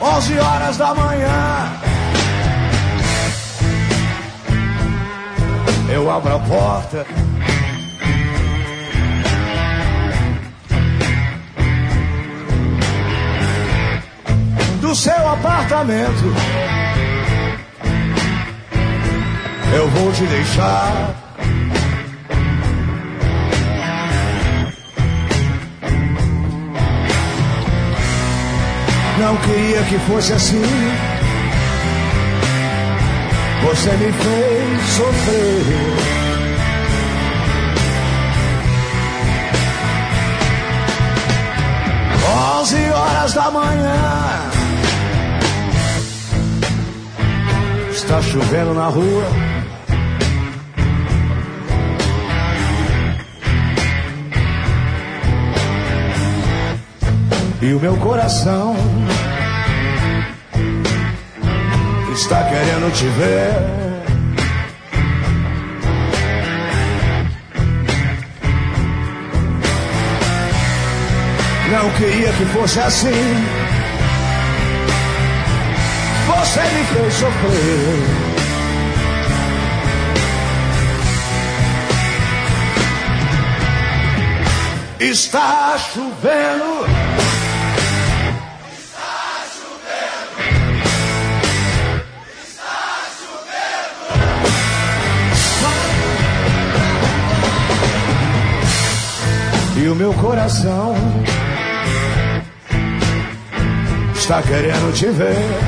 11h da manhã. Eu abro a porta. Do seu apartamento. Eu vou te deixar. Não queria que fosse assim. Você me fez sofrer. Onze horas da manhã. Está chovendo na rua. E o meu coração está querendo te ver. Não queria que fosse assim. Você me fez sofrer. Está chovendo. E o meu coração está querendo te ver.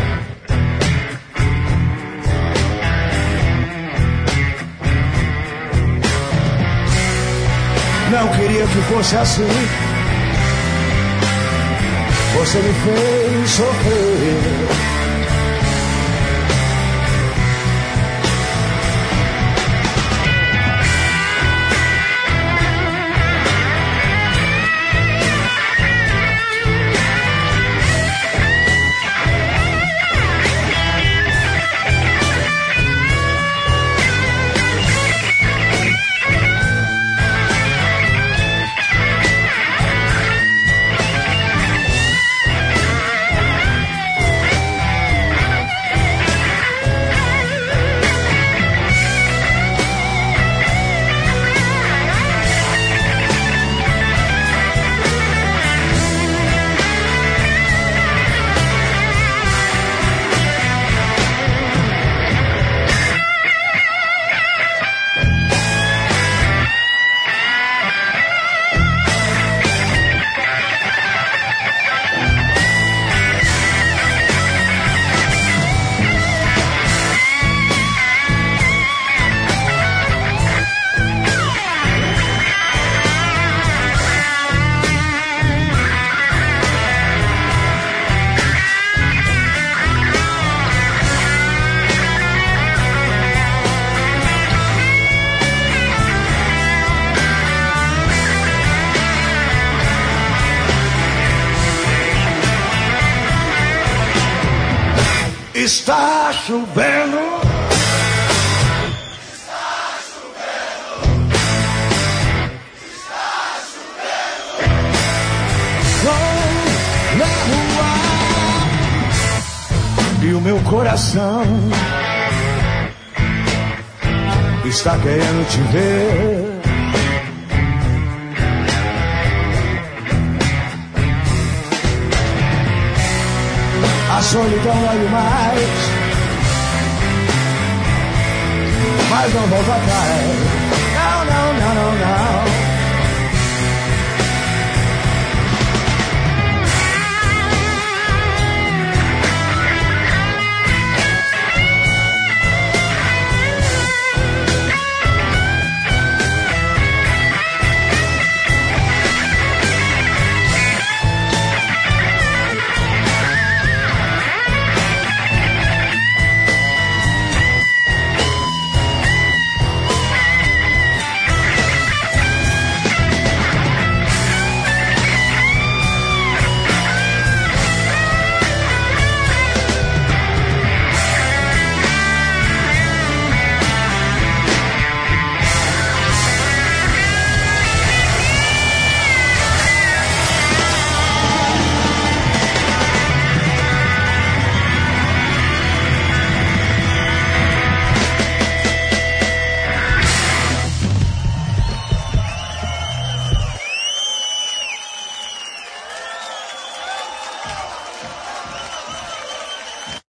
Não queria que fosse assim. Você me fez sofrer. Está chovendo. Está chovendo. Está chovendo. Na rua. E o meu coração está querendo te ver. A solidão dói demais, mas não volta atrás. Não, não, não, não, não.